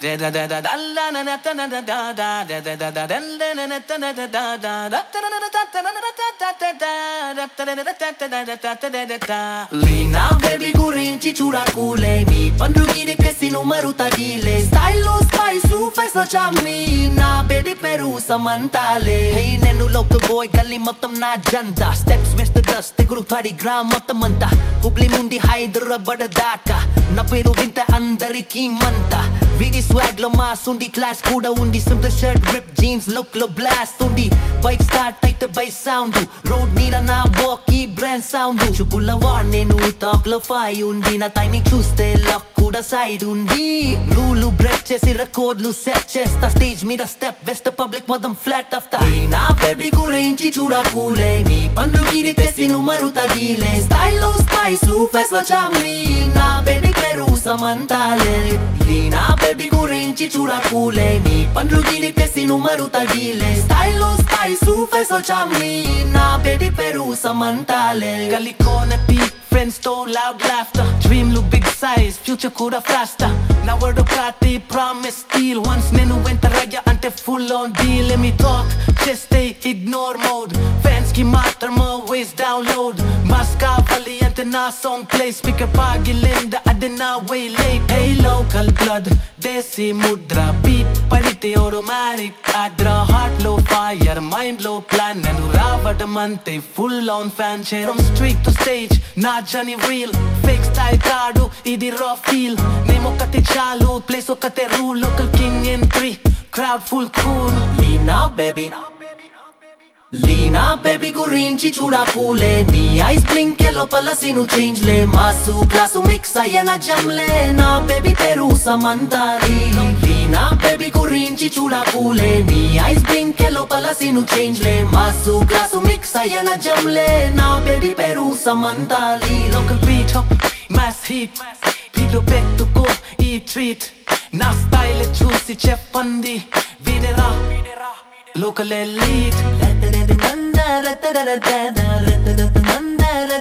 Leena baby గురించి చూడకులే నీ పండు గిరికేసి నుమరు తగిలే స్టైల్ స్పైస్ ఫైస్ చామ్ని నా బేబీ పేరు సమంతాలే నేను లోకల్ బాయ్ గల్లీ మొత్తం నా జంట స్టెప్స్ వేస్తే డస్ట్ తెగులు పడి గ్రామ్ మొత్తం అంతా హుబ్లీ నుండి హైదరాబాద్ దాకా నా పేరు వింటే అందరికీ మంట వీడి స్వాగ్ లో మాస్ ఉంది క్లాస్ కూడా ఉంది simple shirt rip jeans look లో బ్లాస్ట్ ఉంది బైక్ స్టార్ట్ అయితే బైక్ సౌండ్ రోడ్ మీద నా వాకీ బ్రాండ్ సౌండ్ చూపుల వార్ నేను టాక్ లో ఫై ఉంది నా టైమింగ్ చూస్తే లక్ కూడా సైడ్ ఉంది రూలు బ్రేక్ చేసి రికార్డులు సెట్ చేస్తా స్టేజ్ మీద స్టెప్ వేస్తే పబ్లిక్ మొత్తం ఫ్లాట్ అవుతా నా బేబీ గురించి చూడకులే నీ పండు గిరికేసి నుమరు తగిలే స్టైల్ స్పైస్ ఫెస్ చామ్ని నా బేబీ పేరు సమంతాలే నా బేబీ గురించి చూడకులే నీ పండ్లు గిరికేసి నుమరు తగిలే స్టైల్ స్పైస్ ఫెస్ చామ్ని నా బేబీ పేరు సమంతాలే గల్లీ corner peak friends to loud laughter dream look big size future kuda faster now word okati promise steal once nenu ventaraya ante full on deal let me talk just stay ignore mode fans ki matter more ways download maska valley ante na song play speaker pagilinda adena way late hey local blood desi mudra beat padite automatic adra heart low fire mind low plan nenu ravadamante full on fan share from street to stage na journey real fake style kaadu idi raw feel name okate chalu place okate rule local king entry crowd full cool Leena baby గురించి చూడకులే నీ eyes blink లోపల scene change లే mass class mix అయ్యన జమ్లే నా baby పేరు సమంతాలి లీనా బేబీ గురించి చూడకులే నీ ఐస్ బ్లింక్ లోపల సీను చేంజ్ లే మాసు క్లాసు మిక్స్ అయ్యన జమ్లే నా బేబీ పేరు సమంతాలి లోకల్ బీట్ మాస్ హిట్ పీలో పెట్టుకో ఈ ట్రీట్ నా స్టైల్ చూసి చెప్పండి వినరా local elite